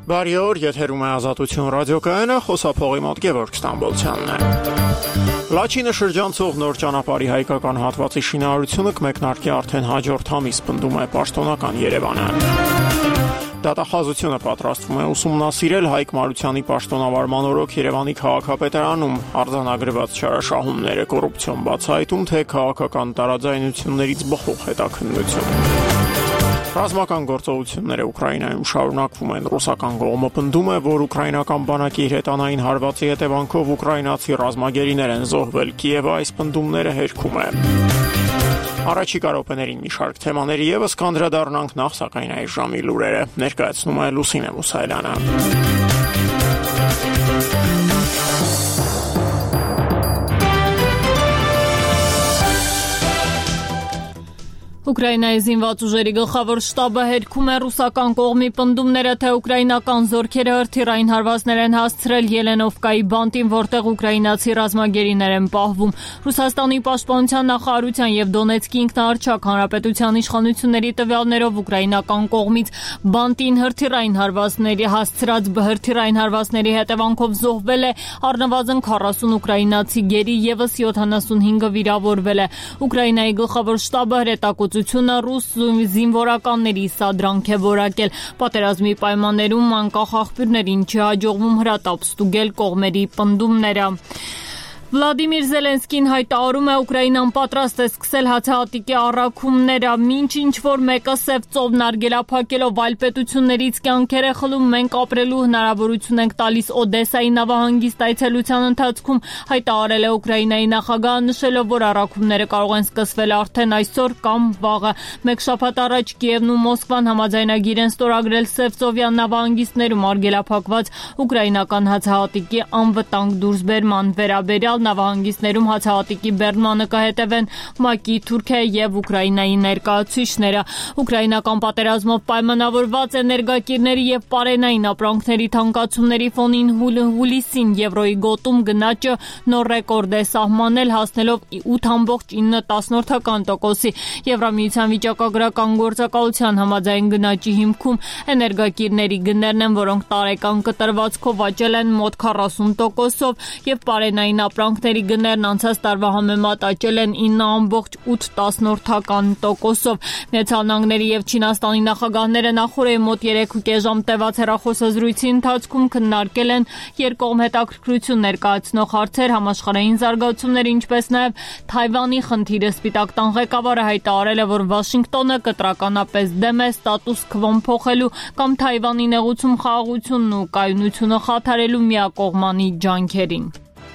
Բարի օր, եթերում է Ազատություն ռադիոկայանը, խոսափողի մոտ Գևորգ Ստամբոլցյանն է։ Լաչինը շրջանցող նոր ճանապարհի հայկական հատվածի շինարարությունը կմեկնարկի արդեն հաջորդ ամիս, պնդում է պաշտոնական Երևանը։ Դատախազությունը պատրաստվում է ուսումնասիրել Հայկ Մարությանի պաշտոնավարման օրոք Երևանի քաղաքապետարանում արձանագրված չարաշահումները, կոռուպցիոն բացահայտում, թե քաղաքական տարաձայնություններից բխող հետաքննություն։ Ռազմական գործողությունները Ուկրաինայում շարունակվում են։ Ռուսական կողմը պնդում է, որ ուկրաինական բանակի հրետանային հարվածի հետևանքով ուկրաինացի ռազմագերիներ են զոհվել։ Կիևը այս պնդումները հերքում է։ Առաջիկա րոպեներին մի շարք թեմաների ևս կանդրադառնանք, նախ սակայն այս ժամի լուրերը ներկայացնում է Լուսինե Մուսայելյանը։ Ուկրաինայի զինված ուժերի գլխավոր շտաբը հերքում է ռուսական կողմի պնդումները, թե ուկրաինական զորքերը հրթիռային հարվածներ են հասցրել Ելենովկայի բանտին, որտեղ ուկրաինացի ռազմագերիներ են պահվում։ Ռուսաստանի պաշտպանության նախարարության եւ Դոնեցկի ինքնաառչակ հանրապետության իշխանությունների տվյալներով ուկրաինական կողմից բանտին հրթիռային հարվածների հետևանքով զոհվել է առնվազն 40 ուկրաինացի գերի, եւս 75-ը վիրավորվել է։ Ուկրաինայի գլխավոր շտաբը հրետակոծությունը ռուս զինվորականների սադրանք է որակել։ Պատերազմի պայմաններում անկախ աղբյուրներին չի հաջողվում հրատապ ստուգել կողմերի պնդումները։ Վլադիմիր Զելենսկին հայտարարում է, Ուկրաինան պատրաստ է սկսել հացահատիկի առաքումները, մինչ ինչ-որ մեկը սև ծով նարգելափակելով այլ պետություններից կյանքեր է խլում, մենք ապրելու հնարավորություն ենք տալիս Օդեսայի նավահանգիստ այցելության ընթացքում, հայտարարել է Ուկրաինայի նախագահը, նշելով, որ առաքումները կարող են սկսվել արդեն այսօր կամ վաղը։ Մեկ շաբաթ առաջ Կիևն ու Մոսկվան համաձայնագիր են ստորագրել Սևծովյան նավահանգիստներում արգելափակված ուկրաինական հացահատիկի անվտանգ դուրսբերման վերաբերյալ նավահանգիստներում հացահատիկի բեռնմանը կհետևեն ՄԱԿ-ի, Թուրքիայի եւ Ուկրաինայի ներկայացուցիչները։ Ուկրաինական պատերազմով պայմանավորված էներգակիրների եւ պարենային ապրանքների թանկացումների ֆոնին հուլիսին եվրոյի գոտում գնաճը նոր ռեկորդ է սահմանել, հասնելով 8.9%-ի։ Եվրամիության վիճակագրական գործակալության համաձայն գնաճի հիմքում էներգակիրների գներն են, որոնք տարեկան կտրվածքով աճել են մոտ 40%-ով եւ պարենային ապրանքների գներն անցած տարվա համեմատ աճել են 9.8%-ով։ Միացյալ Նահանգների եւ Չինաստանի նախագահները նախորդի մոտ 3.5 ժամ տևած հեռախոսազրույցի ընթացքում քննարկել են երկկողմ հետաքրքրություն ներկայացնող հարցեր, համաշխարհային զարգացումներ, ինչպես նաեւ Թայվանի խնդիրը։ Սպիտակ տան ղեկավարը հայտարարել է, որ Վաշինգտոնը կտրականապես դեմ է ստատուս քվոն փոխելու կամ Թայվանի նեղուցում խաղաղությունն ու կայունությունը խաթարելու միակողմանի ջանքերին։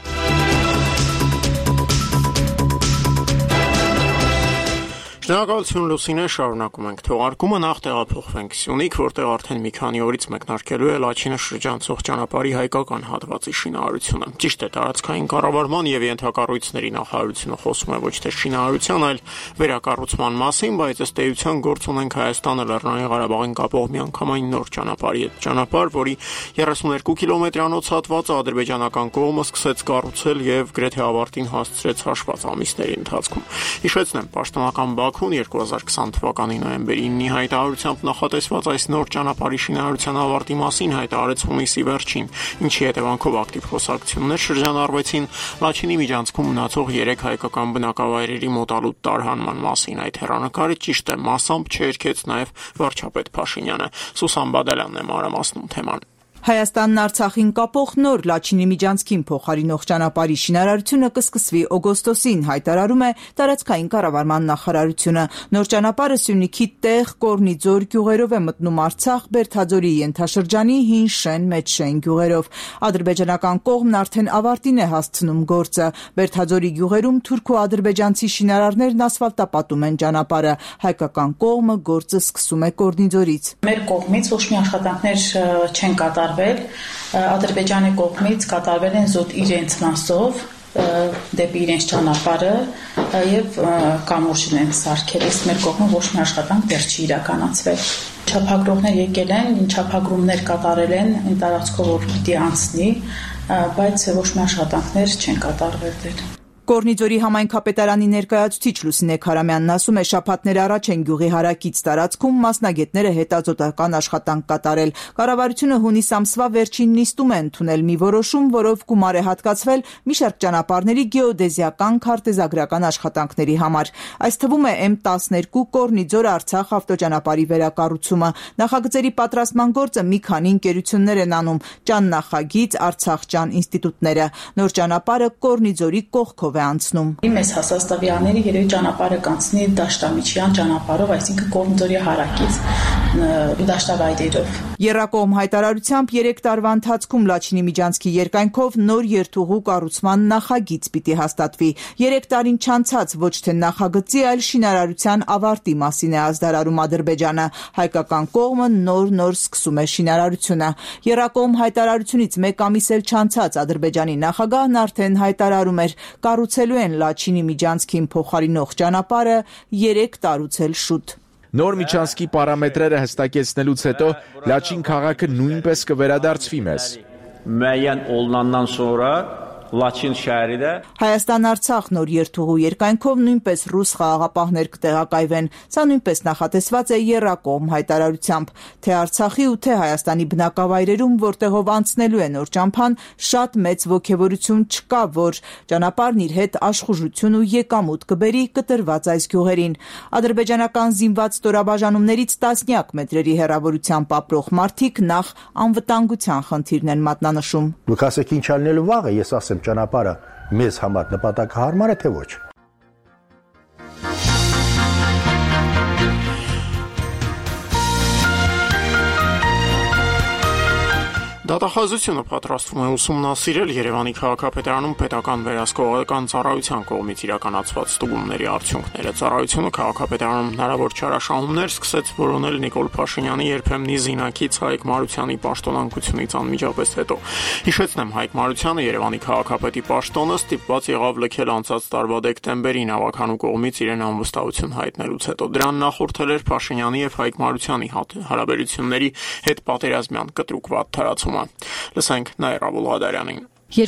Շնորհակալություն Լուսինե, շարունակում ենք թողարկումը, նախ տեղափոխվենք Սյունիք, որտեղ արդեն մի քանի օրից մեկնարկելու է Լաչինը շրջանցող ճանապարհի հայկական հատվածի շինարարությունը։ Ճիշտ է, տարածքային կառավարման եւ ենթակառույցների նախարարությունը խոսում է ոչ թե շինարարության, այլ վերակառուցման մասին, բայց ըստ էության գործ ունենք Հայաստանը Լեռնային Ղարաբաղին կապող միանգամայն նոր ճանապարհի հետ։ Ճանապարհ, որի 32 կիլոմետրանոց հատվածը ադրբեջանական կողմը սկսեց կառուցել եւ գրեթե ավարտին հասցրեց հաշված ամիսների ընթացքում։ Հիշեցնեմ, պաշտոնական 2020 թվականի նոյեմբերի 9-ի հայտարարությամբ նախատեսված այս նոր ճանապարհի շինարարության ավարտի մասին հայտարարեց հունիսի վերջին, ինչի հետևանքով ակտիվ խոսակցություններ շրջանառվեցին Լաչինի միջանցքում մնացող 3 հայկական բնակավայրերի մոտալուտ տարհանման մասին։ Այդ հեռանկարը ճիշտ է, մասամբ չերքեց նաև վարչապետ Փաշինյանը։ Սուսան Բադալյանն է մանրամասնում թեման։ Հայաստանն Արցախին կապող նոր Լաչինի միջանցքին փոխարինող ճանապարհի շինարարությունը կսկսվի օգոստոսին, հայտարարում է տարածքային կառավարման նախարարությունը։ Նոր ճանապարհը Սյունիքի Տեղ, Կորնիձոր գյուղերով է մտնում Արցախ, Բերդաձորի ենթաշրջանի Հին Շեն, Մեծ Շեն գյուղերով։ Ադրբեջանական կողմն արդեն ավարտին է հասցնում գործը։ Բերդաձորի գյուղերում թուրք ու ադրբեջանցի շինարարներն ասֆալտապատում են ճանապարհը։ Հայկական կողմը գործը սկսում է Կորնիձորից։ Մեր կողմից ոչ մի աշխատանքներ չեն կատարվել, Ադրբեջանի կողմից կատարվել են զուտ իրենց մասով դեպի իրենց ճանապարհը եւ կամուրջն են սարքել, իսկ մեր կողմը ոչ մի աշխատանք դեռ չի իրականացվել։ Չափագրողներ եկել են, չափագրումներ կատարել են այն տարածքով, որ պիտի անցնի, բայց ոչ մի աշխատանքներ չեն կատարվել դեռ։ Կորնիձորի համայնքապետարանի ներկայացուցիչ Լուսինե Քարամյանն ասում է, շաբաթներ առաջ են գյուղի հարակից տարածքում մասնագետները հետազոտական աշխատանք կատարել։ Կառավարությունը հունիս ամսվա վերջին նիստում է ընդունել մի որոշում, որով գումար է հատկացվել մի շարք ճանապարհների գեոդեզիական քարտեզագրական աշխատանքների համար։ Այս թվում է M12 Կորնիձոր-Արցախ ավտոճանապարհի վերակառուցումը։ Նախագծերի պատրաստման գործը մի քանի ընկերություններ են անում՝ Ճան նախագիծ, Արցախճան ինստիտուտները։ Նոր ճանապարհը Կորնիձորի կողքով է անցնում։ Մեզ հասած տվյալների երևի ճանապարհը կանցնի Դաշտամիջյան ճանապարհով, այսինքն Կորնիձորի հարակից դաշտավայրերով։ Եռակողմ հայտարարությամբ 3 տարվա ընթացքում Լաչինի Միջանցքի երկայնքով նոր երթուղու կառուցման նախագիծ պիտի հաստատվի։ 3 տարին չանցած ոչ թե նախագծի, այլ շինարարության ավարտի մասին է ազդարարում Ադրբեջանը։ Հայկական կողմը նոր սկսում է շինարարությունը։ Եռակողմ հայտարարությունից 1 ամիս էլ չանցած Ադրբեջանի նախագահն արդեն հայտարարում էր, կառուցելու են Լաչինի Միջանցքին փոխարինող ճանապարհը 3 տարուց էլ շուտ։ Նոր Միջանցքի պարամետրերը հստակեցնելուց հետո Լաչին քաղաքը նույնպես կվերադարձվի մեզ։ Müəyyən olunandan sonra Laçin şəhəri də Հայաստան-Արցախ նոր երթուղու երկայնքով նույնպես ռուս խաղաղապահներ կտեղակայվեն։ Սա նույնպես նախատեսված է եռակողմ հայտարարությամբ, թե Արցախի ու թե Հայաստանի բնակավայրերում, որտեղով անցնելու է նոր ճամփան, շատ մեծ ոգևորություն չկա, որ ճանապարհն իր հետ աշխուժություն ու եկամուտ կբերի կտրված այս գյուղերին։ Ադրբեջանական զինված ստորաբաժանումներից տասնյակ մետրերի հեռավորությամբ ապրող մարդիկ նախ անվտանգության խնդիրն են մատնանշում։ Դուք ասեք ինչ ալնելու վաղը, ես ասեմ ճանապարհը մեզ համար նպատակահարմար է թե ոչ։ Դատախազությունը պատրաստվում է ուսումնասիրել Երևանի քաղաքապետարանում պետական վերահսկողական ծառայության կողմից իրականացված ստուգումների արդյունքները։ Ծառայությունը քաղաքապետարանում հնարավոր չարաշահումներ սկսեց որոնել Նիկոլ Փաշինյանի երբեմնի զինակից Հայկ Մարությանի պաշտոնանկությունից անմիջապես հետո։ Հիշեցնեմ, Հայկ Մարությանը Երևանի քաղաքապետի պաշտոնը ստիպված եղավ լքել անցած տարվա դեկտեմբերին ավականու կողմից իրեն անվստահություն հայտնելուց հետո։ Դրան նախորդել էր Փաշինյանի եւ Հայկ Մարությանի հարաբերությունների հետ պատերազմյան կտրուկ վատթարացումը։ Լսենք Նաիրա Բուլղադարյանին։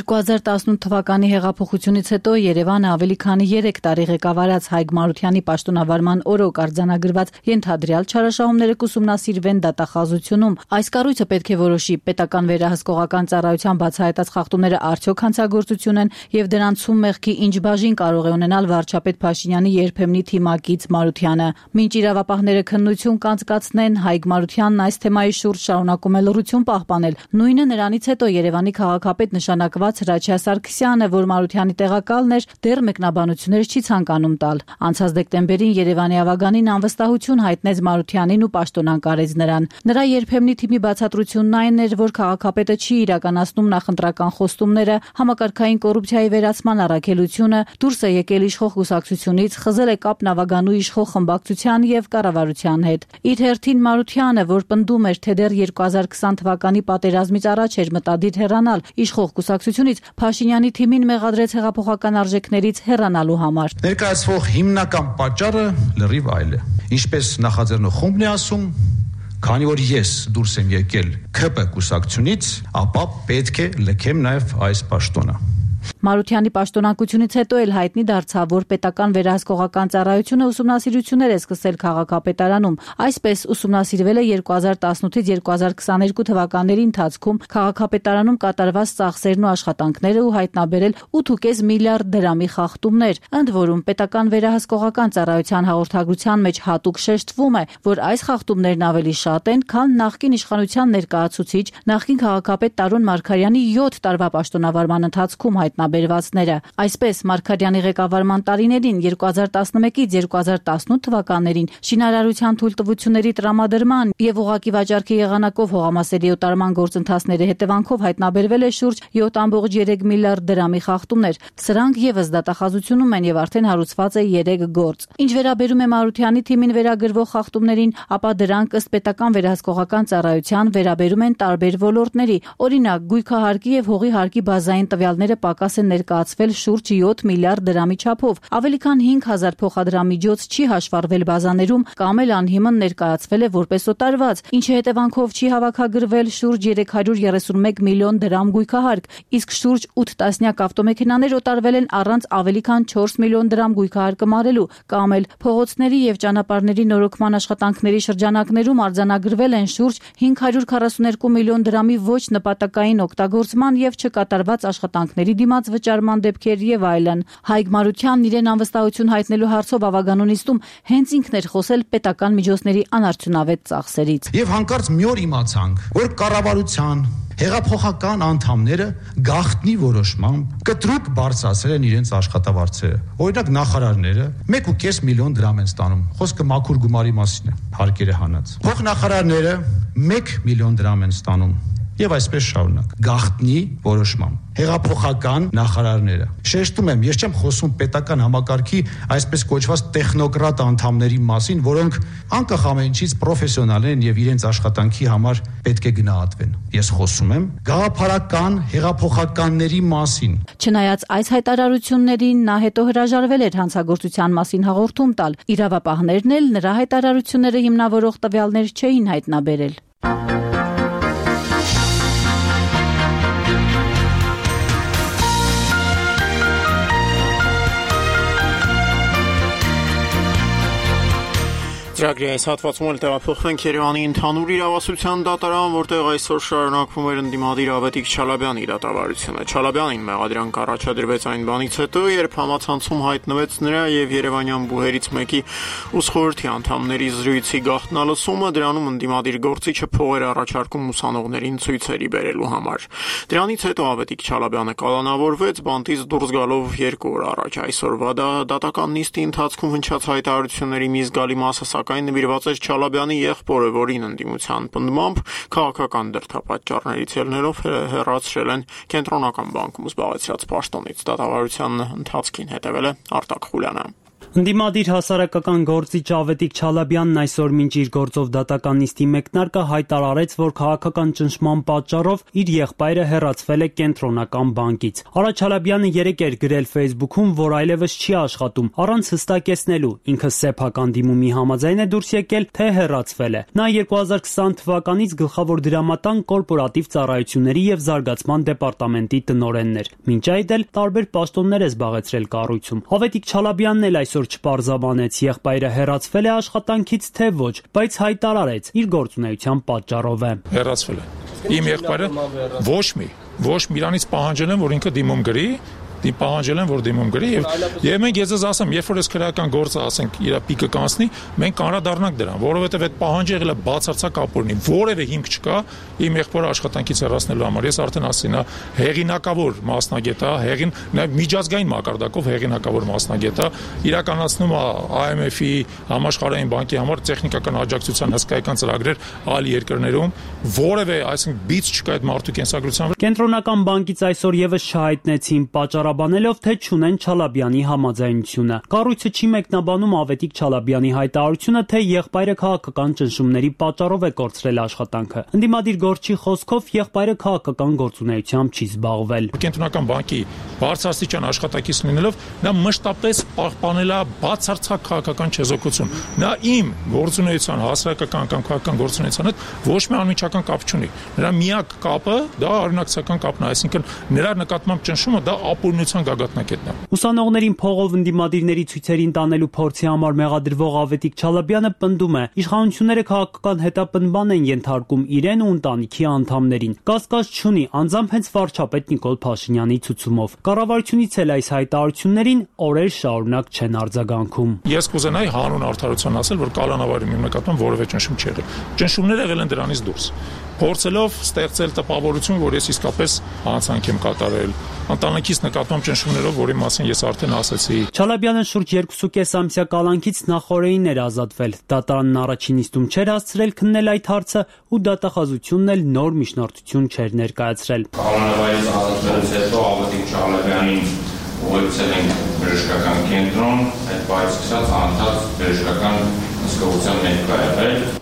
2018 թվականի հեղափոխությունից հետո Երևանը ավելի քան 3 տարի ղեկավարած Հայկ Մարությանի պաշտոնավարման օրոք արձանագրված ենթադրյալ չարաշահումները կուսումնասիրվեն դատախազությունում։ Այս կառույցը պետք է որոշի պետական վերահսկողական ծառայության բացահայտած խախտումները արդյոք հանցագործություն են եւ դրանցում մեղքի ինչ բաժին կարող է ունենալ վարչապետ Փաշինյանի երբեմնի թիմակից Մարությանը։ Մինչ իրավապահները քննություն կանցկացնեն, Հայկ Մարությանն այս թեմայի շուրջ շարունակում է լռություն պահպանել։ Նույնը նրանից հետո Երևանի քաղաքապետ նշանակված Հրաչյա Սարգսյանը, որ Մարությանի տեղակալն էր, դեռ մեկնաբանություններ չի ցանկանում տալ։ Անցած դեկտեմբերին Երևանի ավագանին անվստահություն հայտնեց Մարությանին ու պաշտոնանկարեց նրան։ Նրա երբեմնի թիմի բացատրությունն այն էր, որ քաղաքապետը չի իրականացնում նախընտրական խոստումները, համակարգային կոռուպցիայի վերացման առաքելությունը, դուրս է եկել իշխող կուսակցությունից, խզել է կապն ավագանու իշխող խմբակցության եւ կառավարության հետ։ Իր հերթին Մարությանը, որ պնդում էր, թե դեռ 2020 թվականի պատերազմից առաջ էր մտադիր հեռանալ իշխող կուսակցությունից, Փաշինյանի թիմին մեղադրեց հեղափոխական արժեքներից հեռանալու համար։ Ներկայացվող հիմնական պատճառը լրիվ այլ է։ Ինչպես նախաձեռնող խումբն է ասում, քանի որ ես դուրս եմ եկել ՔՊ կուսակցությունից, ապա պետք է լքեմ նաև այս պաշտոնը։ Մարությանի պաշտոնանկությունից հետո էլ հայտնի դարձավ, որ պետական վերահսկողական ծառայությունը ուսումնասիրություններ է սկսել քաղաքապետարանում։ Այսպես ուսումնասիրվել է 2018-ից 2022 թվականների ընթացքում քաղաքապետարանում կատարված ծախսերն ու աշխատանքները ու հայտնաբերել 8.5 միլիարդ դրամի խախտումներ։ Ընդ որում պետական վերահսկողական ծառայության հաղորդագրության մեջ հատուկ շեշտվում է, որ այս խախտումներն ավելի շատ են, քան նախկին իշխանության ներկայացուցիչ նախկին քաղաքապետ Տարոն Մարգարյանի 7 տարվա պաշտոնավարման ընթացքում հայտնաբերվածները։ Այսպես Մարգարյանի ղեկավարման տարիներին 2011-ից 2018 թվականներին շինարարության թույլտվությունների տրամադրման եւ ուղղակի վաճառքի եղանակով հողամասերի օտարման գործընթացների հետևանքով հայտնաբերվել է շուրջ 7.3 միլիարդ դրամի խախտումներ։ Սրանք եւս դատախազությունում են եւ արդեն հարուցված է 3 գործ։ Ինչ վերաբերում է Մարությանի թիմին վերագրվող խախտումներին, ապա դրանք ըստ պետական վերահսկողական ծառայության վերաբերում են տարբեր ոլորտների։ Օրինակ, գույքահարկի եւ հողի հարկի բազային տվյալները պակաս է ներկայացվել շուրջ 7 միլիարդ դրամի չափով, ավելի քան 5,000 փոխադրամիջոց չի հաշվառվել բազաներում կամ էլ անհիմն ներկայացվել է որպես օտարված, ինչի հետևանքով չի հավաքագրվել շուրջ 331 միլիոն դրամ գույքահարկ, իսկ շուրջ 8 տասնյակ ավտոմեքենաներ օտարվել են առանց ավելի քան 4 միլիոն դրամ գույքահարկը մարելու, կամ էլ փողոցների եւ ճանապարհների նորոգման աշխատանքների շրջանակներում արձանագրվել են շուրջ 542 միլիոն դրամի ոչ նպատակային օգտագործման եւ չկատարված աշխատանքների դիմաց վճարման դեպքեր եւ այլն։ Հայկ Մարությանն իրեն անվստահություն հայտնելու հարցով Ավագանու նիստում հենց ինքն էր խոսել պետական միջոցների անարդյունավետ ծախսերից։ Եվ հանկարծ մի օր իմացանք, որ կառավարության հեղափոխական անդամները գաղտնի որոշմամբ կտրուկ բարձրացրել են իրենց աշխատավարձերը։ Օրինակ նախարարները 1.5 միլիոն դրամ են ստանում։ Խոսքը մաքուր գումարի մասին է, հարկերը հանած։ Փոխնախարարները 1 միլիոն դրամ են ստանում։ Եվ այսպես շարունակ, գաղտնի որոշմամբ հեղափոխական նախարարները։ Շեշտում եմ, ես չեմ խոսում պետական համակարգի այսպես կոչված տեխնոկրատ անդամների մասին, որոնք անկախ ամեն ինչից պրոֆեսիոնալ են եւ իրենց աշխատանքի համար պետք է գնահատվեն։ Ես խոսում եմ գաղափարական հեղափոխականների մասին։ Չնայած այս հայտարարություններին, նա հետո հրաժարվել էր հանցագործության մասին հաղորդում տալ։ Իրավապահներն էլ նրա հայտարարությունները հիմնավորող տվյալներ չէին հայտնաբերել։ Ծրագրի այս հատվածում էլ տեղափոխվենք Երևանի ընդհանուր իրավասության դատարան, որտեղ այսօր շարունակվում էր ընդդիմադիր Ավետիք Չալաբյանի դատավարությունը։ Չալաբյանին մեղադրանք առաջադրվեց այն բանից հետո, երբ համացանցում հայտնվեց նրա եւ երևանյան բուհերից մեկի ուսխորհրդի անդամների զրույցի գաղտնալսումը, դրանում ընդդիմադիր գործիչը փողեր առաջարկում ուսանողներին ցույցերի բերելու համար։ Դրանից հետո Ավետիք Չալաբյանը կալանավորվեց, բանտից դուրս գալով 2 օր առաջ։ Այսօրվա դատական նիստի ընթացքում հնչած հայտարարությունների մի զգալի մասը սակայն նվիրված էր Չալաբյանի եղբորը, որին ընդդիմության պնդմամբ քաղաքական դրդապատճառներից ելնելով հեռացրել են Կենտրոնական բանկում զբաղեցրած պաշտոնից։ Դատավարության ընթացքին հետևել է Արտակ Խուլյանը։ Ընդդիմադիր հասարակական գործիչ Ավետիք Չալաբյանն այսօր մինչ իր գործով դատական նիստի մեկնարկը հայտարարեց, որ քաղաքական ճնշման պատճառով իր եղբայրը հեռացվել է Կենտրոնական բանկից։ Արա Չալաբյանը երեկ էր գրել Facebook-ում, որ այլևս չի աշխատում, առանց հստակեցնելու ինքը սեփական դիմումի համաձայն է դուրս եկել, թե հեռացվել է։ Նա 2020 թվականից գլխավոր դրամատան կորպորատիվ ծառայությունների եւ զարգացման դեպարտամենտի տնօրենն էր։ Մինչ այդ էլ տարբեր պաշտոններ է զբաղեցրել կառույցում։ Ավետիք Չալաբյանն էլ այսօր չպարզաբանեց եղբայրը հեռացվել է աշխատանքից թե ոչ, բայց հայտարարեց իր գործունեության պատճառով է։ Հեռացվել է։ Իմ եղբայրը ոչ միրանից պահանջել են, որ ինքը դիմում գրի, պահանջել են, որ դիմում գրի եւ մենք ես ասեմ, երբ որ այս քրեական գործը ասենք իր պիկը կանցնի, մենք կանրադառնանք դրան, որովհետեւ այդ պահանջը եղել է բացարձակ ապօրինի, որևէ հիմք չկա իմ եղբորը աշխատանքից հեռացնելու համար։ Ես արդեն ասեցի, նա հեղինակավոր մասնագետ է, միջազգային մակարդակով հեղինակավոր մասնագետ է, իրականացնում է IMF-ի, Համաշխարհային բանկի համար տեխնիկական աջակցության հսկայական ծրագրեր այլ երկրներում, որևէ, այսինքն բիծ չկա այդ մարդու կենսագրության վրա։ Կենտրոնական բանկից այսօր եւս չհայտնեցին պատճառաբանելով, թե չունեն Չալաբյանի համաձայնությունը։ Կառույցը չի մեկնաբանում Ավետիք Չալաբյանի հայտարարությունը, թե եղբայրը քաղաքական ճնշումների պատճառով է կորցրել աշխատանքը։ Ընդդիմադիր գործչի խոսքով եղբայրը քաղաքական գործունեությամբ չի զբաղվել։ Կենտրոնական բանկի բարձրաստիճան աշխատակից լինելով, նա մշտապես պահպանել է բացարձակ քաղաքական չեզոքություն։ Նա իմ գործունեության, հասարակական կամ քաղաքական գործունեության հետ ոչ մի անմիջական կապ չունի։ Նրա միակ կապը դա արունակցական կապն է, այսինքն նրա նկատմամբ ճնշումը դա ապօրինության գագաթնակետն է։ Ուսանողներին փողով ընդդիմադիրների ցույցերին տանելու փորձի համար մեղադրվող Ավետիք Չալաբյանը պնդում է, իշխանությունները քաղաքական հետապնդման են ենթարկում իրեն ու ընտանիքի անդամներին։ Կասկած չունի, անձամբ հենց վարչապետ Նիկոլ Փաշինյանի ցուցումով։ Կառավարությունից էլ այս հայտարարություններին օրեր շարունակ չեն արձագանքում։ Ես կուզենայի հանուն արդարության ասել, որ կալանավարի նկատմամբ որևէ ճնշում չի եղել։ Ճնշումները եղել են դրանից դուրս։ Փորձելով ստեղծել տպավորություն, որ ես իսկապես հանցանք եմ կատարել, ընտանիքիս նկատմամբ ճնշումներով, որի մասին ես արդեն ասացի։ Չալաբյանը շուրջ 2.5 ամսյա կալանքից նախորդին էր ազատվել։ Դատարանն առաջին նիստում չէր հասցրել քննել այդ հարցը ու դատախազությունն էլ նոր միջնորդություն չէր ներկայացրել։ Կալանավարից ազատվելուց հետո Ավետիք Չալաբյանին ուղեկցել ենք բժշկական կենտրոն, այդ բայից սկսած անդադ բժշկական հսկողության ներկա եղել։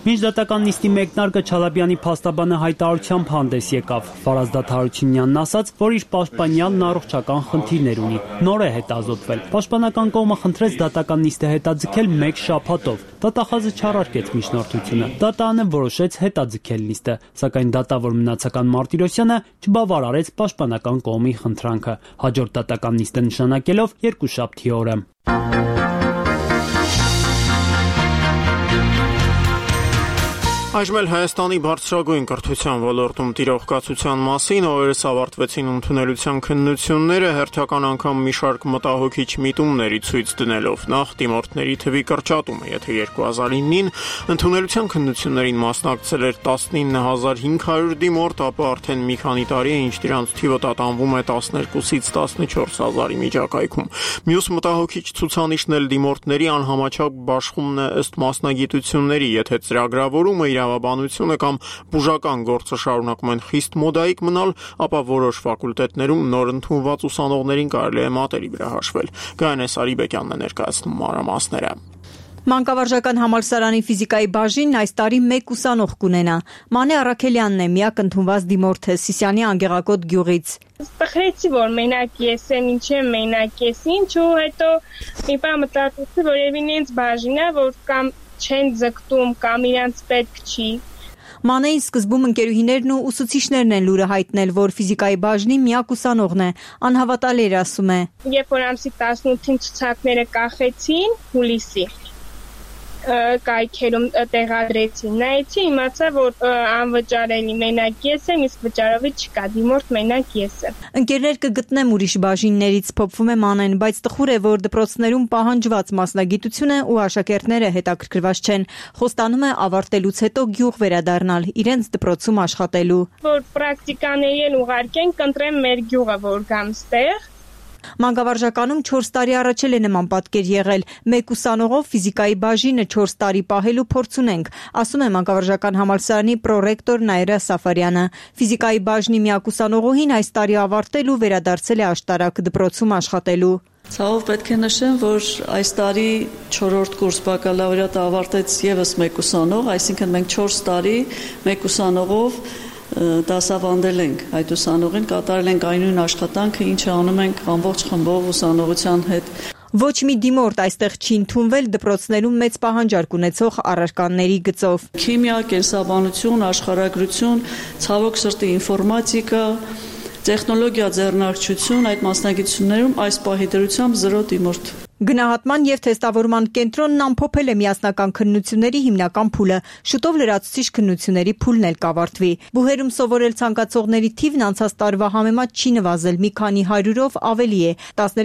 Միջդատական նիստի մեկնարկը Չալաբյանի փաստաբանը հայտարարությամբ հանդես եկավ։ Ֆարազ Դադարությունյանն ասաց, որ իր պաշտպանյալն առողջական խնդիրներ ունի, նոր է հետազոտվել։ Պաշտպանական կողմը խնդրեց դատական նիստը հետաձգել 1 շաբաթով։ Դատախազը չարարկեց միջնորդությունը։ Դատանը որոշեց հետաձգել նիստը, սակայն դատավոր Մնացական Մարտիրոսյանը չբավարարեց պաշտպանական կողմի խնդրանքը, հաջորդ դատական նիստը նշանակելով երկուշաբթի օրը։ Այժմ էլ Հայաստանի բարձրագույն կրթության ոլորտում տիրող կացության մասին օրերս ավարտվեցին ընդունելության քննությունները հերթական անգամ մի շարք մտահոգիչ միտումների ցույց դնելով նախ դիմորդների թվի կրճատումը, եթե 2009-ին ընդունելության քննություններին մասնակցել էր 19500 դիմորդ, ապա արդեն մի քանի տարի է ինչ դրանց թիվը տատանվում է 12-ից 14000-ի միջակայքում։ Մյուս մտահոգիչ ցուցանիշն էլ դիմորդների անհամաչափ բաշխումն է ըստ մասնագիտությունների, եթե ծրագրավորումը իրավաբանությունը կամ բուժական գործը շարունակում են խիստ մոդայիկ մնալ, ապա որոշ ֆակուլտետներում նոր ընդունված ուսանողներին կարելի է մատերի վրա հաշվել։ Գայանե Սարիբեկյանն է ներկայացնում մանրամասները։ Մանկավարժական համալսարանի ֆիզիկայի բաժինն այս տարի 1 ուսանող կունենա։ Մանե Առաքելյանն է միակ ընդունված դիմորդը Սիսիանի Անգեղակոտ գյուղից։ Տխրեցի, որ մենակ ես եմ, ինչ եմ մենակ ես, ինչ ու հետո մի բան մտածեցի, որ երևի ինձ բաժին է, որ կամ չեն ձգտում կամ իրանց պետք չի։ Մանեի սկզբում ընկերուհիներն ու ուսուցիչներն են լուրը հայտնել, որ ֆիզիկայի բաժնի միակ ուսանողն է, անհավատալի էր ասում է։ Երբ որ ամսի 18-ին ցուցակները կախեցին հուլիսի կայքերում տեղադրեցին, նայեցի, իմացա, որ անվճարելի մենակ ես եմ, իսկ վճարովի չկա, դիմորդ մենակ ես եմ։ Ընկերներ կգտնեմ ուրիշ բաժիններից, փոփվում է Մանեն, բայց տխուր է, որ դպրոցներում պահանջված մասնագիտությունը ու աշակերտները հետաքրքրված չեն։ Խոստանում է ավարտելուց հետո գյուղ վերադառնալ, իրենց դպրոցում աշխատելու։ Որ պրակտիկաների են ուղարկեն, կընտրեմ մեր գյուղը, որ գամ ստեղ։ Մանկավարժականում 4 տարի առաջ է նման պատկեր եղել։ 1 ուսանողով ֆիզիկայի բաժինը 4 տարի պահելու փորձ ունենք, ասում է մանկավարժական համալսարանի պրոռեկտոր Նայրա Սաֆարյանը։ Ֆիզիկայի բաժնի միակ ուսանողուհին այս տարի ավարտել ու վերադարձել է աշտարակ դպրոցում աշխատելու։ Ցավով պետք է նշեմ, որ այս տարի 4-րդ կուրս բակալավրիատը ավարտեց եւս 1 ուսանող, այսինքն մենք 4 տարի 1 ուսանողով դասավանդել ենք այդ ուսանողին, կատարել ենք այն նույն աշխատանքը, ինչը անում ենք ամբողջ խմբով ուսանողության հետ։ Ոչ մի դիմորդ այստեղ չի ընդունվել դպրոցներում մեծ պահանջարկ ունեցող առարկաների գծով։ Քիմիա, կենսաբանություն, աշխարհագրություն, ցավոք սրտի ինֆորմատիկա, տեխնոլոգիա, ձեռնարկչություն, այդ մասնագիտություններում այս պահի դրությամբ 0 դիմորդ։ Գնահատման եւ թեստավորման կենտրոնն ամփոփել է միասնական քննությունների հիմնական փուլը, շուտով լրացուցիչ քննությունների փուլն էլ կավարտվի։ Բուհերում սովորել ցանկացողների թիվն անցած տարվա համեմատ չի նվազել, մի քանի 100-ով ավելի է,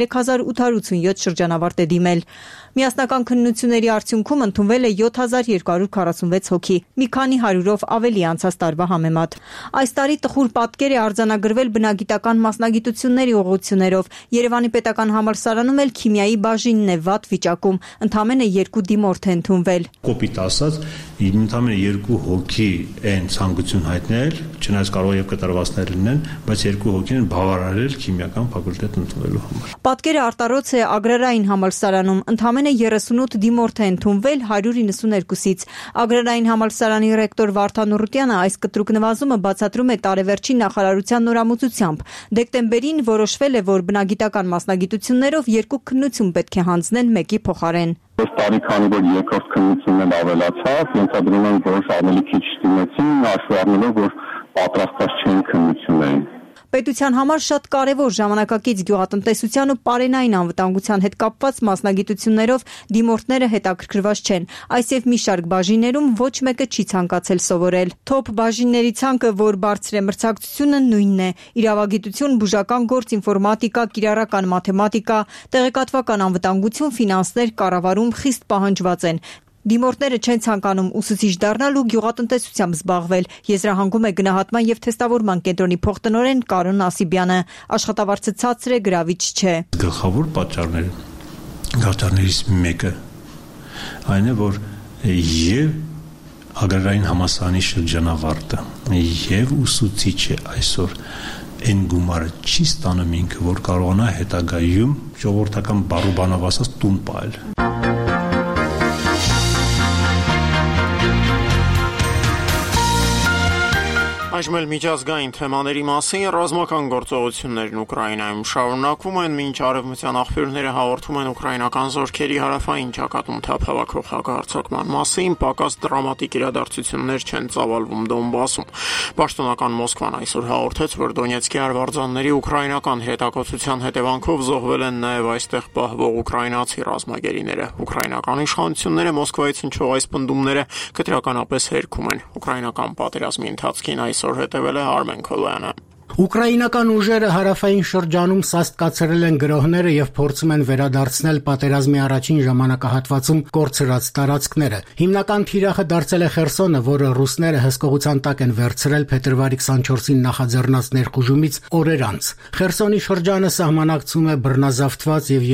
13887 շրջանավարտ է դիմել։ Միասնական քննությունների արդյունքում ընդունվել է 7246 հոգի, մի քանի 100-ով ավելի անցած տարվա համեմատ։ Այս տարի տխուր պատկեր է արձանագրվել բնագիտական մասնագիտությունների ուղղություններով։ Երևանի պետական համալսարանում էլ քիմիայի բաժինն է վատ վիճակում, ընդամենը 2 դիմորդ է ընդունվել։ Կոպիտ ասած, ընդամենը 2 հոգի են ցանկություն հայտնել, չնայած կարող եւ կտրվածներ լինեն, բայց 2 հոգին են բավարարել քիմիական ֆակուլտետ ընդունելու համար։ Պատկերը արտարոց է Ագրարային համալսարանում, ընդամենը 38 դիմորդ է ընդունվել 192-ից։ Ագրարային համալսարանի ռեկտոր Վարդան Ուռուտյանը այս կտրուկ նվազումը բացատրում է տարեվերջին նախարարության նորամուծությամբ։ Դեկտեմբերին որոշվել է, որ բնագիտական մասնագիտություններով 2 քննություն պետք է հանձնեն 1-ի փոխարեն։ Այս տարի քանի որ երկրորդ քննությունն ավելացավ, ենթադրում եմ, որ ավելի քիչ դիմեցին, հաշվի առնելով, որ պատրաստված չէին քննություններին։ Պետության համար շատ կարևոր ժամանակակից գյուղատնտեսության ու պարենային անվտանգության հետ կապված մասնագիտություններով դիմորդները հետաքրքրված չեն։ Այս եւ մի շարք բաժիններում ոչ մեկը չի ցանկացել սովորել։ Թոփ բաժինների ցանկը, որ բարձր է մրցակցությունը, նույնն է։ Իրավագիտություն, բուժական գործ, ինֆորմատիկա, կիրառական մաթեմատիկա, տեղեկատվական անվտանգություն, ֆինանսներ, կառավարում խիստ պահանջված են։ Դիմորդները չեն ցանկանում ուսուցիչ դառնալ ու գյուղատնտեսությամբ զբաղվել, եզրահանգում է գնահատման եւ թեստավորման կենտրոնի փոխտնօրեն Կարոն Ասիբյանը։ Աշխատավարձը ցածր է, գրավիչ չէ։ Գլխավոր պատճառներից մեկը այն է, որ եւ Ագրարային համալսարանի շրջանավարտը եւ ուսուցիչը այսօր այն գումարը չի ստանում ինքը, որ կարողանա հետագայում ժողովրդական բառուբանով ասած տուն պահել։ Այժմ էլ միջազգային թեմաների մասին ռազմական գործողություններն Ուկրաինայում շարունակվում են, մինչ արևմտյան աղբյուրները հաղորդում են ուկրաինական զորքերի հարավային ճակատում թափավակող հակահարձակման մասին, պակաս դրամատիկ իրադարձություններ չեն ծավալվում Դոնբասում։ Պաշտոնական Մոսկվան այսօր հաղորդեց, որ Դոնեցկի արվարձանների ուկրաինական հետակոծության հետևանքով զոհվել են նաև այստեղ պահվող ուկրաինացի ռազմագերիները։ Ուկրաինական իշխանությունները Մոսկվայից հնչող այս պնդումները կտրականապես հերքում են։ Ուկրաինական պատերազմի ընթացքին այսօր հետևել է Արմեն Քոլոյանը։ Ուկրաինական ուժերը հարավային շրջանում սաստկացրել են գրոհները եւ փորձում են վերադարձնել պատերազմի առաջին ժամանակահատվածում կորցրած տարածքները։ Հիմնական թիրախը դարձել է Խերսոնը, որը ռուսները հսկողության տակ են վերցրել փետրվարի 24-ին նախաձեռնած ներխուժումից օրեր անց։ Խերսոնի շրջանը սահմանակցում է բռնազավթված եւ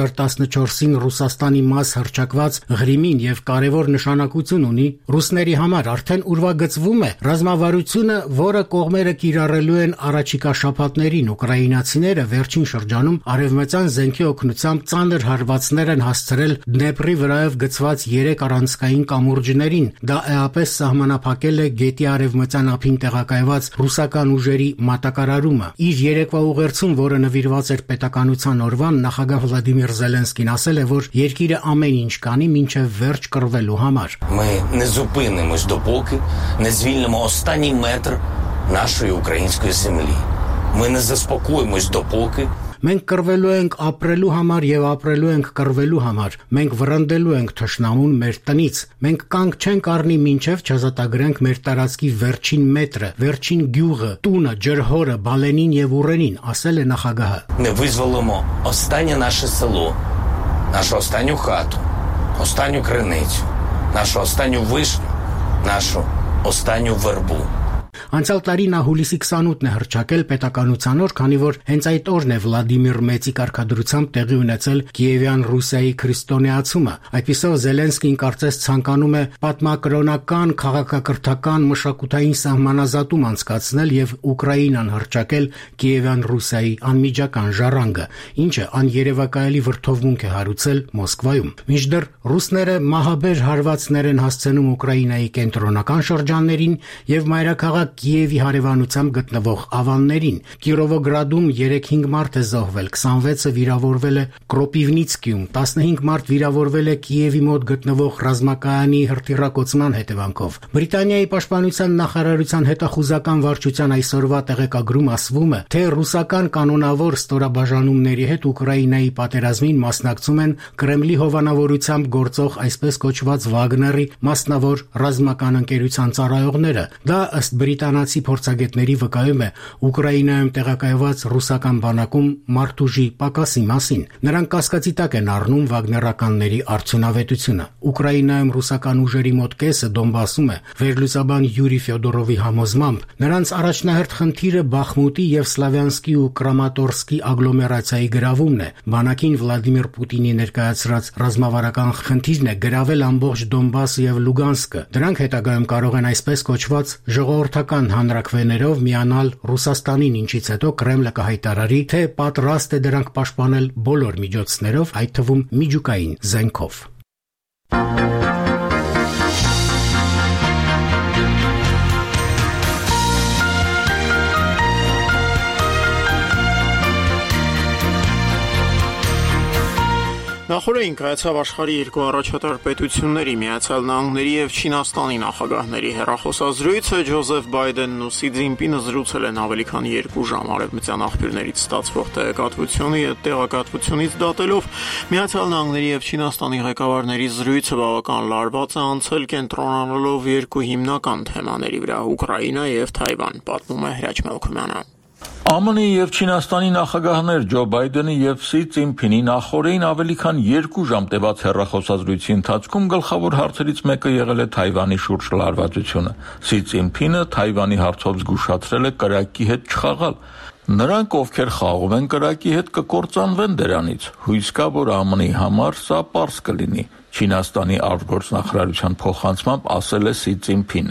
2014-ին Ռուսաստանի մաս հռչակված Ղրիմին եւ կարևոր նշանակություն ունի ռուսների համար։ Արդեն ուրվագծվում է ռազմավարությունը, որը կողմերը կիրառելու են առաջիկա շաբաթներին։ Ուկրաինացիները վերջին շրջանում արևմտյան զենքի օգնությամբ ծանր հարվածներ են հասցրել Դնեպրի վրայով գծված 3 առանցքային կամուրջներին։ Դա էապես սահմանափակել է գետի արևմտյան ափին տեղակայված ռուսական ուժերի մատակարարումը։ Իր երեկվա ուղերձում, որը նվիրված էր պետականության օրվան, նախագահ Վլադիմիր Զելենսկին ասել է, որ երկիրը ամեն ինչ կանի մինչև վերջ կռվելու համար։ Ми не зупинимось допоки не звільнимо останній метр нашої української землі. Ми не заспокоїмось допоки Մենք կռվելու ենք ապրելու համար եւ ապրելու ենք կռվելու համար։ Մենք վրընդելու ենք թշնամուն մեր տնից։ Մենք կանգ չենք առնի մինչև չազատագրենք մեր տարածքի վերջին մետրը, վերջին գյուղը, տունը, ջրհորը, բալենին եւ ուռենին, ասել է նախագահը։ Не визволимо останнє наше село, нашу останню хату, останню криницю, нашу останню вишню, нашу останню вербу. Անցյալ տարի նա հուլիսի 28-ն է հռչակել պետականության օր, քանի որ հենց այդ օրն է Վլադիմիր Մեծի կարգադրությամբ տեղի ունեցել Կիևյան Ռուսիայի քրիստոնեացումը։ Այդպիսով Զելենսկին կարծես ցանկանում է պատմակրոնական, քաղաքակրթական, մշակութային սահմանազատում անցկացնել եւ Ուկրաինան հռչակել Կիևյան Ռուսիայի անմիջական ժառանգը, ինչը աներևակայելի վրդովմունք է հարուցել Մոսկվայում։ Մինչդեռ ռուսները մահաբեր հարվածներ են հասցնում Ուկրաինայի կենտրոնական շրջաններին եւ մայրաքաղաք Կիևի հարևանությամբ գտնվող ավաններին։ Կիրովոգրադում 3-5 մարդ է զոհվել, 26-ը վիրավորվել է Կրոպիվնիցկիում, 15 մարդ վիրավորվել է Կիևի մոտ գտնվող ռազմակայանի հրթիռակոծման հետևանքով։ Բրիտանիայի պաշտպանության նախարարության հետախուզական վարչության այսօրվա տեղեկագրում ասվում է, թե ռուսական կանոնավոր ստորաբաժանումների հետ Ուկրաինայի պատերազմին մասնակցում են Կրեմլի հովանավորությամբ գործող այսպես կոչված Վագների մասնավոր ռազմական ընկերության ծառայողները։ Դա ըստ բրիտանացի փորձագետների վկայում է Ուկրաինայում տեղակայված ռուսական բանակում մարդուժի պակասի մասին։ Նրանք կասկածի տակ են առնում վագներականների արդյունավետությունը։ Ուկրաինայում ռուսական ուժերի մոտ կեսը Դոնբասում է։ Վերլուծաբան Յուրի Ֆյոդորովի համոզմամբ նրանց առաջնահերթ խնդիրը Բախմուտի եւ Սլավյանսկի ու Կրամատորսկի ագլոմերացիայի գրավումն է։ Բանակին Վլադիմիր Պուտինի ներկայացրած ռազմավարական խնդիրն է գրավել ամբողջ Դոնբասը եւ Լուգանսկը։ Դրանք հետագայում կարող են այսպես կոչված ժողովրդական հանրաքվեներով միանալ Ռուսաստանին, ինչից հետո Կրեմլը կհայտարարի, թե պատրաստ է դրանք պաշտպանել բոլոր միջոցներով, այդ թվում միջուկային զենքով։ Նախորդին կայացավ աշխարհի երկու առաջատար պետությունների Միացյալ Նահանգների եւ Չինաստանի նախագահների հեռախոսազրույցը։ Ջոզեֆ Բայդենն ու Սի Ցզինպինը զրուցել են ավելի քան 2 ժամ արևմտյան աղբյուրներից ստացվող տեղեկատվությունից դատելով։ Միացյալ Նահանգների եւ Չինաստանի ղեկավարների զրույցը բավական լարված է անցել, կենտրոնանալով 2 հիմնական թեմաների վրա՝ Ուկրաինա եւ Թայվան, պատմում է Հրաչ Մելքումյանը։ ԱՄՆ-ի եւ Չինաստանի նախագահներ Ջո Բայդենի եւ Սի Ցզինպինի նախորդին ավելի քան 2 ժամ տևած հեռախոսազրույցի ընթացքում գլխավոր հարցերից մեկը եղել է Թայվանի շուրջ լարվածությունը։ Սի Ցզինպինը Թայվանի հարցով զգուշացրել է կրակի հետ չխաղալ։ Նրանք, ովքեր խաղում են կրակի հետ, կկործանվեն դրանից։ Հույս կա, որ ԱՄՆ-ի համար սա պարզ կլինի, Չինաստանի արտգործնախարարության փոխանցմամբ ասել է Սի Ցզինպինը։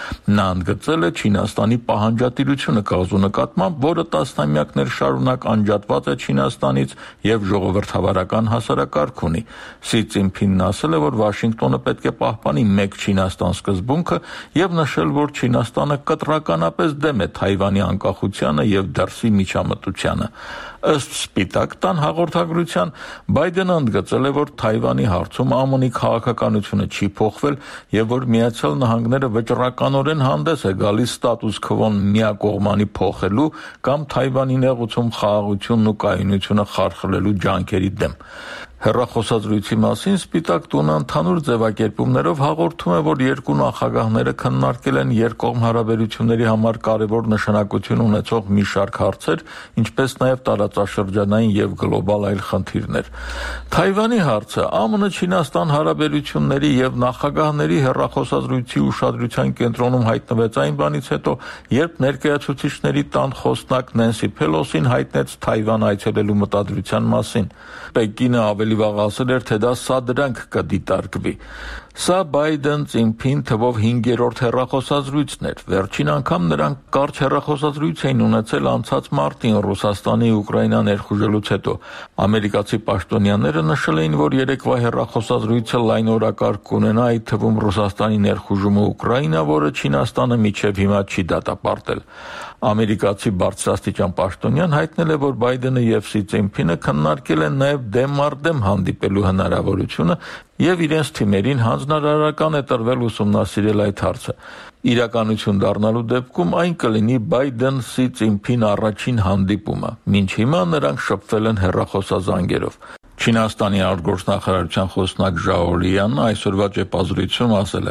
Նա ընդգծել է Չինաստանի պահանջատիրությունը կղզու նկատմամբ, որը տասնամյակներ շարունակ անջատված է Չինաստանից եւ ժողովրդավարական հասարակարգ ունի։ Սի Ցինփինն ասել է, որ Վաշինգտոնը պետք է պահպանի մեկ Չինաստան սկզբունքը եւ նշել, որ Չինաստանը կտրականապես դեմ է Թայվանի անկախությանը եւ դրսի միջամտությանը։ Ըստ Սպիտակ տան հաղորդագրության Բայդենը ընդգծել է, որ Թայվանի հարցում ԱՄՆ-ի քաղաքականությունը չի փոխվել եւ որ Միացյալ Նահանգները վճռականորեն հանդես է գալիս ստատուս քվոն միակողմանի փոխելու կամ Թայվանի նեղուցում խաղաղությունն ու կայունությունը խարխլելու ջանքերի դեմ։ Հեռախոսազրույցի մասին Սպիտակ տունը ընդհանուր ձևակերպումներով հաղորդում է, որ երկու նախագահները քննարկել են երկկողմ հարաբերությունների համար կարևոր նշանակություն ունեցող մի շարք հարցեր, ինչպես նաև տարածաշրջանային եւ գլոբալ այլ խնդիրներ։ Թայվանի հարցը ԱՄՆ-Չինաստան հարաբերությունների եւ նախագահների հեռախոսազրույցի ուշադրության կենտրոնում հայտնվեց այն բանից հետո, երբ ներկայացուցիչների տան խոսնակ Նենսի Փելոսին հայտնեց Թայվան այցելելու մտադրության մասին։ Պեկինը ավելի վաղ ասել էր, թե դա սադրանք կդիտարկվի։ Սա Բայդեն-Ցինփին թվով 5-րդ հեռախոսազրույցն էր։ Վերջին անգամ նրանք կարճ հեռախոսազրույց էին ունեցել անցած մարտին Ռուսաստանի Ուկրաինա ներխուժելուց հետո։ Ամերիկացի պաշտոնյաները նշել էին, որ երեկվա հեռախոսազրույցը լայն օրակարգ կունենա, այդ թվում Ռուսաստանի ներխուժումը Ուկրաինա, որը Չինաստանը մինչև հիմա չի դատապարտել։ Ամերիկացի բարձրաստիճան պաշտոնյան հայտնել է, որ Բայդենը եւ Սի Ցինփինը քննարկել են նաեւ դեմ առ դեմ հանդիպելու հնարավորությունը եւ իրենց թիմերին հանձնարարական է տրվել ուսումնասիրել այդ հարցը։ Իրականություն դառնալու դեպքում այն կլինի Բայդեն-Սի Ցինփին առաջին հանդիպումը։ Մինչ հիմա նրանք շփվել են հեռախոսազանգերով։ Չինաստանի արտգործնախարարության խոսնակ Ժաո Լիանն այսօրվա ճեպազրույցում ասել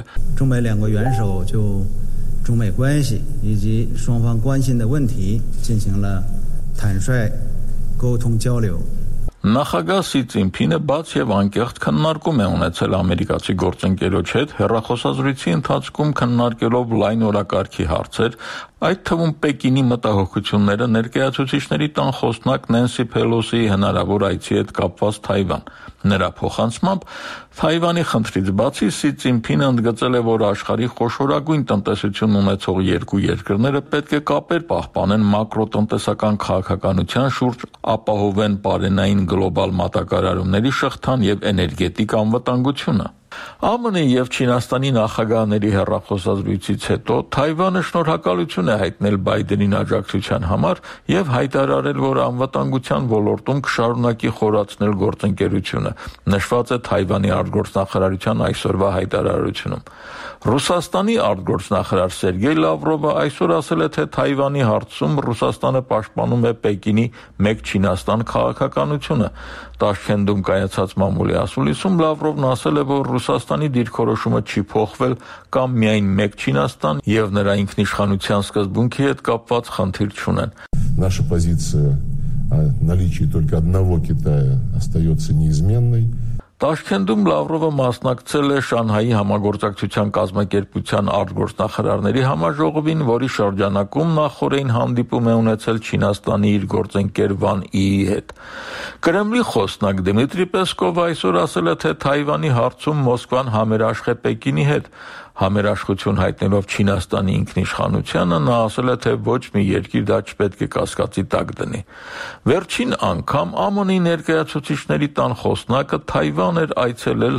է. 中美关系以及双方关心的问题进行了坦率沟通交流。 Նախագահ Սի Ցինփինը բաց եւ անկեղծ քննարկում է ունեցել ամերիկացի գործընկերոջ հետ հեռախոսազրույցի ընթացքում քննարկելով լայն օրակարգի հարցեր, այդ թվում Պեկինի մտահոգությունները ներկայացուցիչների տան խոսնակ Նենսի Փելոսիի հնարավոր այցի հետ կապված Թայվան։ Նրա փոխանցմամբ Թայվանի խնդրից բացի Սի Ցինփինը ընդգծել է, որ աշխարհի խոշորագույն տնտեսություն ունեցող երկու երկրները պետք է կապեր պահպանեն մակրոտնտեսական քաղաքականության շուրջ, ապահովեն բարենային գլոբալ մատակարարումների շղթան եւ էներգետիկ անվտանգությունը։ ԱՄՆ-ի եւ Չինաստանի նախագահների հեռախոսազրույցից հետո Թայվանը շնորհակալություն է հայտնել Բայդենին աջակցության համար եւ հայտարարել, որ անվտանգության ոլորտում կշարունակի խորացնել գործընկերությունը։ Նշված է Թայվանի արտգործնախարարության այսօրվա հայտարարությունում։ Ռուսաստանի արտգործնախարար Սերգեյ Լավրովը այսօր ասել է, թե Թայվանի հարցում Ռուսաստանը պաշտպանում է Պեկինի մեկ Չինաստան քաղաքականությունը։ Տաշքենտում կայացած մամուլի ասուլիսում Լավրովն ասել է, որ Ռուսաստանի դիրքորոշումը չի փոխվել կամ միայն մեկ Չինաստան եւ նրա ինքնիշխանության սկզբունքի հետ կապված խնդիր չունեն։ Наша позиция о наличии только одного Китая остается неизменной. Տաշքենտում Լավրովը մասնակցել է Շանհայի համագործակցության կազմակերպության արտգործնախարարների համաժողովին, որի շրջանակում նախորդին հանդիպում է ունեցել Չինաստանի իր գործընկեր Վան Իի հետ։ Կրեմլի խոսնակ Դմիտրի Պեսկովը այսօր ասել է, թե Թայվանի հարցում Մոսկվան համերաշխ է Պեկինի հետ։ Համերաշխություն հայտնելով Չինաստանի ինքնիշխանությանը, նա ասել է, թե ոչ մի երկիր դա չպետք է կասկածի տակ դնի։ Վերջին անգամ ԱՄՆ-ի ներկայացուցիչների տան խոսնակը Թայվան էր այցելել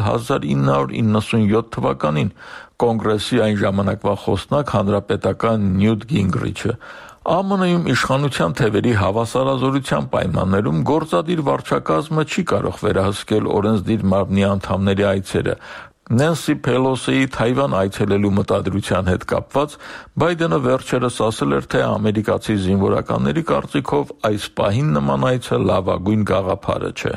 1997 թվականին։ Կոնգրեսի այն ժամանակվա խոսնակ հանրապետական Նյուտ Գինգրիչը։ ԱՄՆ-ում իշխանության թևերի հավասարազորության պայմաններում գործադիր վարչակազմը չի կարող վերահսկել օրենսդիր մարմնի անդամների այցերը։ Նենսի Փելոսիի Թայվան այցելելու մտադրության հետ կապված Բայդենը վերջերս ասել էր, թե ամերիկացի զինվորականների կարծիքով այս պահին նման այցը լավագույն գաղափարը չէ։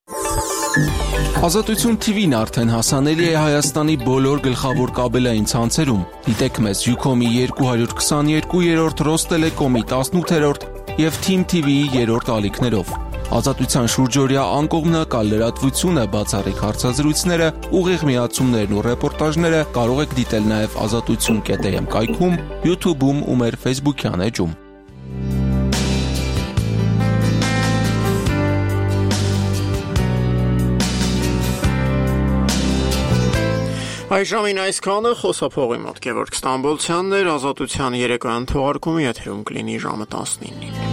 Ազատություն TV-ն արդեն հասանելի է Հայաստանի բոլոր գլխավոր կաբելային ցանցերում։ Դիտեք մեզ Ucom-ի 222-րդ, Ռոստելեկոմի 18-րդ եւ Team TV-ի 3-րդ ալիքներով։ Ազատության շուրջօրյա անկողմնակալ լրատվությունը, բացառիկ հարցազրույցները, ուղիղ միացումներն ու ռեպորտաժները կարող եք դիտել նաև azatutsun.am կայքում, YouTube-ում ու մեր Facebook-յան էջում։ Այժմին այսքանը խոսափողի մոտ Գևորգ Ստամբոլցյանն էր, Ազատության երեկոյան թողարկումը եթերում կլինի ժամը 19-ին։